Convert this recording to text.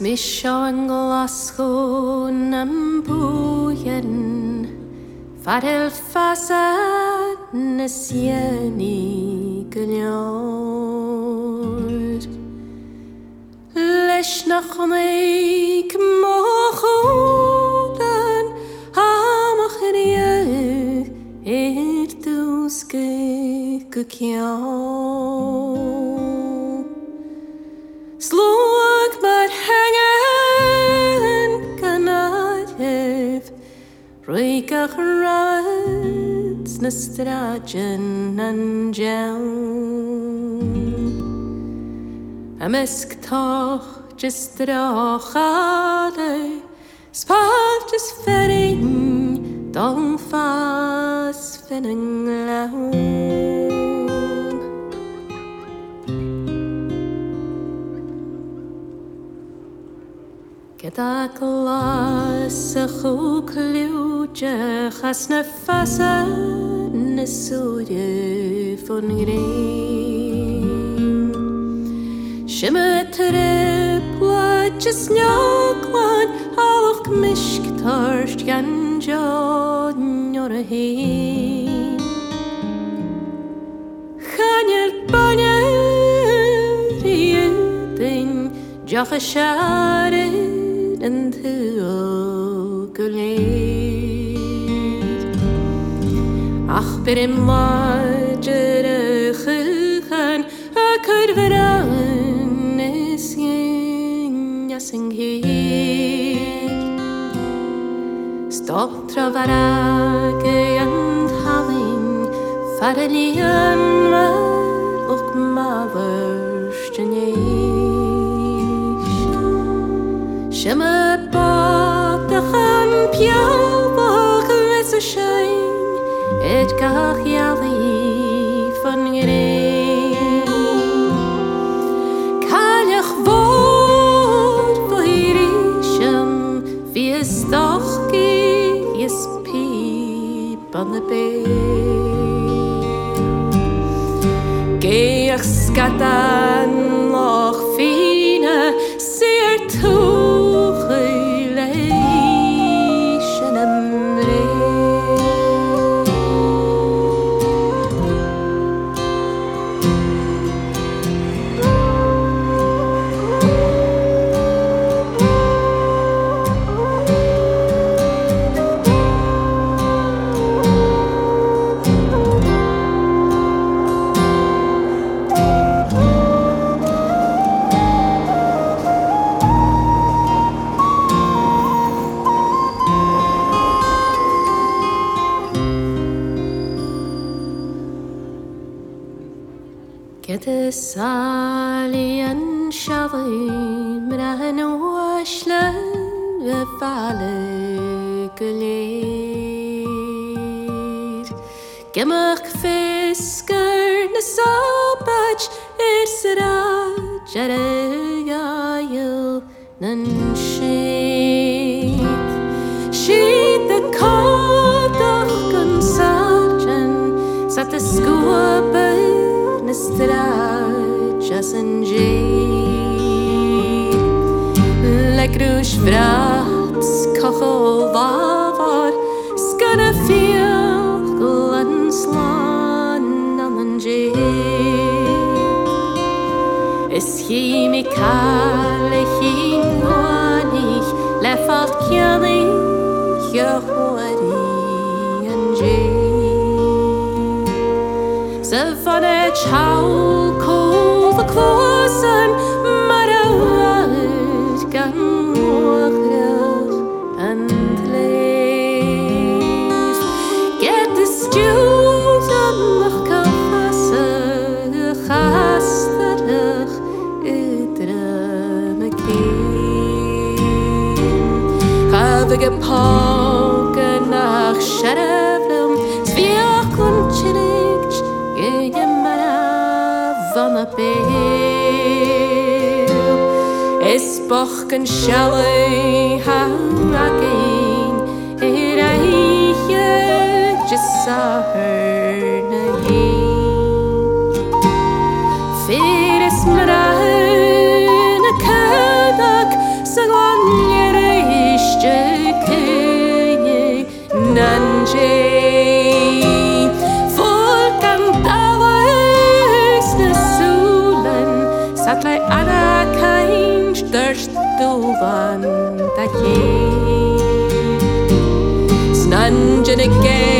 mi sean glasgow am bwyen Farel fasad na sieni gyliawr Leis na chonig mochodan Amach riau dws gyciaw Slwag mar hengen ganadhef Rwyg a'ch rad na strajan an jawn Ymysg toch just droch adau Spad just ferring dong fas fin yng nglawn Gyda glas a chwcliwdych as na ffasa na sŵrio ffwn grym Shimmer tripla just nyoglan halwch mysg torst gan jodn o'r hyn Chanyer banyer i ydyn joch a siarad and who gleed Ach byrym larger a chuchan a curveran is yin yasing hir Stop travarage and having faralian mal och maverstjenish Shimmer bog de chan piawach les a shine Et gach yali van green Callach vod voirisham Vies dochgi is peep on the bay Geach skatan loch fina Seer toe Gyda sali yn siafyn Mraen o wasla y fale gylir Gymach fisgar na sabach Syraj ar y gael na'n sydd Sydd y codach gan sarjan Sat y sgwabau Strach as een jee Lekrus vrats kachel wavar Skanne fjell en slan an een jee Is chemikale chingwanig Leffalt kjanig Jahwari en jee Ze van het schouw kool de klozen, maar uit kan oogrig en leef. Get de stuwen nog kafassen, gasterig uitreme keer. Heb ik gepoken nach schervlum, zwier kontjelig. Van a peel Is bochen shalley hagin Eiche just saw her na heen Fear is mraun a kadak Snungeon again.